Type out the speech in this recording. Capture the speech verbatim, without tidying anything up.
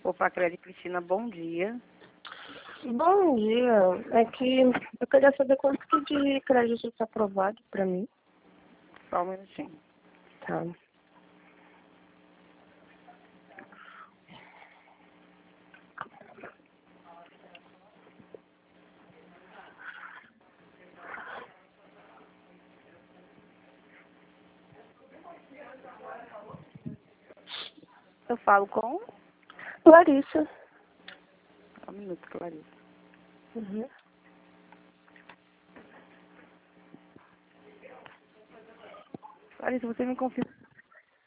Opa, Clélia Cristina, bom dia. Bom dia. É que eu queria saber quanto que de crédito está aprovado para mim. Só um minutinho. Tá. Eu falo com... Larissa. Só um minuto, Clarissa. Uhum. Clarissa, você me confirma